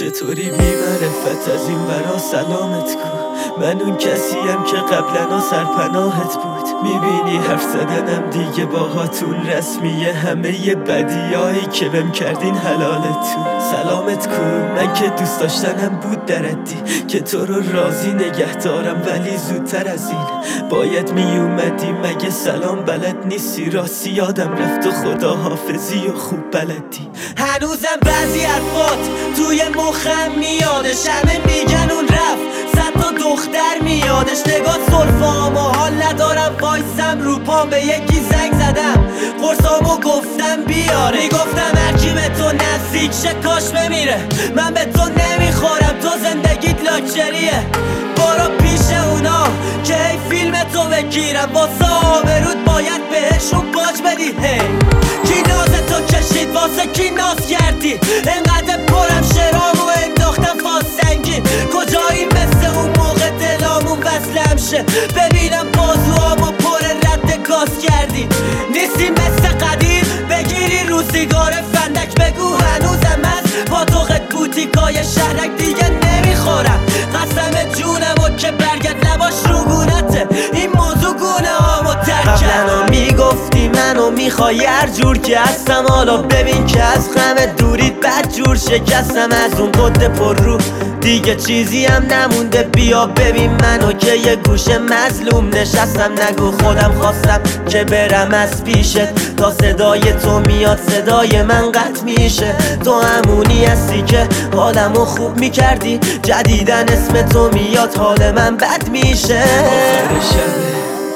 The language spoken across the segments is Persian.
چطوری بی معرفت از این برا سلامت کن. من اون کسیم که قبلا سرپناهت بود. میبینی حرف زدنم دیگه باهاتون رسمیه، همه ی بدیایی که بهم کردین حلالتون. سلامت کن، من که دوست داشتنم بود دردی که تو رو راضی نگه دارم، ولی زودتر از این باید میومدی. مگه سلام بلد نیستی؟ راستی یادم رفت و خداحافظی و خوب بلدی. هنوزم بعضی حرفات توی مخم میادش، همه میگن اون رفت، صد تا دختر میادش. نگاه صرفام و حال ندارم وایسم رو پام، به یکی زنگ زدم قرصامو گفتم بیاره. میگفتم هرکی به تو نزدیک شه کاش بمیره، من به تو نمیخورم، تو زندگیت لاکچریه. برو پیش اونا که هی فیلم تو بگیرم، واسه آبرود باید بهشون باج بدی. هی کی ناز تو کشید، واسه کی ناز کردی؟ انقدر پرم شرامو انداختم فاز سنگین. کجایی مثل اون موقع دلامون وصلم شه، ببینم بازوامو پر رد گاز کردی. نیستی مثل قدیم بگیری رو سیگار فندک، بگو هنوزم از پاتوقت بوتیکای شهرک دیگه نمیخورم. قسم جونمو که برگرد لباش رو گونته، این موضوع گونه هامو ترک کرد. قبلا میگفتی منو میخوای هر جور که هستم، حالا ببین که از غم دوریت بد جور شکستم. از اون قد پر رو دیگه چیزی هم نمونده، بیا ببین منو که یه گوشه مظلوم نشستم. نگو خودم خواستم که برم از پیشت، تا صدای تو میاد صدای من قطع میشه. تو همونی هستی که حالمو خوب میکردی، جدیدن اسم تو میاد حال من بد میشه. آخر شبه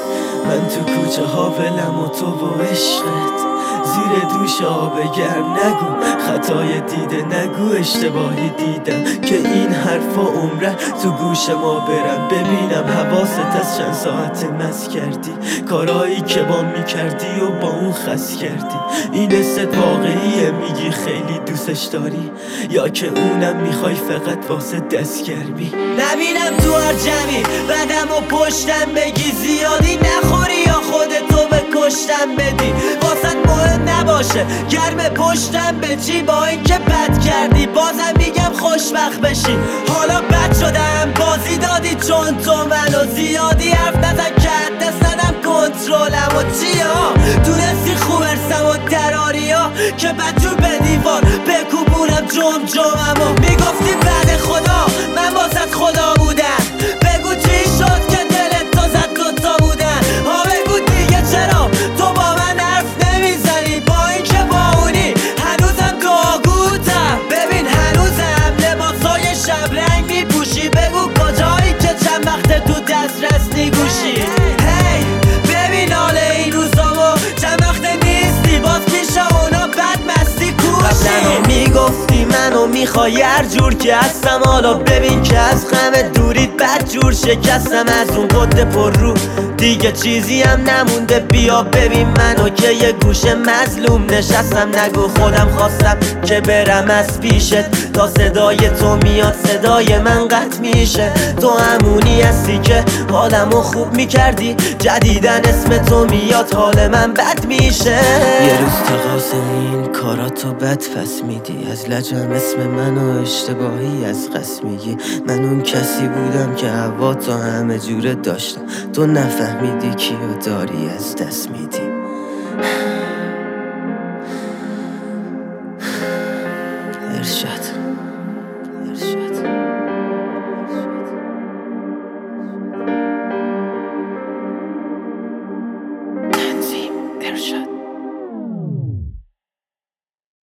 من تو کوچه ها ولم و تو با عشقت زیر دوش آب گرم. نگو خطای دیده، نگو اشتباهی دیدم که این حرفا عمره تو گوش ما برم. ببینم حواست از چند ساعت مس کردی، کارایی که با میکردی و با اون خس کردی. این است واقعیه میگی خیلی دوستش داری، یا که اونم میخوای فقط واسه دستگرمی؟ نبینم تو هر جمعی بدم و پشتم بگی زیادی نخوری، یا خودتو به کشتم بدی. واسه مهم نباشه گرم پشتم به چی، با این که بد کردی بازم میگم خوشبخت بشی. حالا بد شدم بازی دادی چون تو منو زیادی حرف نزن که دست ندم کنترلم و چیا. دونستی خوب ارسم و دراری ها که بدجور به دیوار بکوبونم جمجممو. میگفتی بعد خدا من واسه خدا بودم، بگو چی شد که دلت تو زد دوتا بودن. ها بگو دیگه چرا تو با من حرف نمیزنی، با این که با اونی هنوزم دعاگوتم. ببین هنوزم لباسای شب رنگ میپوشی، بگو کجایی که چند وقت تو دسترس نیگوشی. هی ببین حال این روزامو چند وقت نیستی، باز پیش اونا بد مستی کوشی. میگفتی منو میخوای هر جور که هستم، حالا ببین که از غم دوریت بد جور شکستم. از اون قد پر رو دیگه چیزی هم نمونده، بیا ببین منو که یه گوشه مظلوم نشستم. نگو خودم خواستم که برم از پیشت، تا صدای تو میاد صدای من قطع میشه. تو همونی هستی که حالمو خوب میکردی، جدیدن اسم تو میاد حال من بد میشه. یه روز تقاسم این کاراتو بد پس میدی، از لجم اسم منو اشتباهی از قصد میگی. من اون کسی بودم که هوا تا همه جوره داشتم، تو نفهمیدی کیو داری از دست میدی. ارشد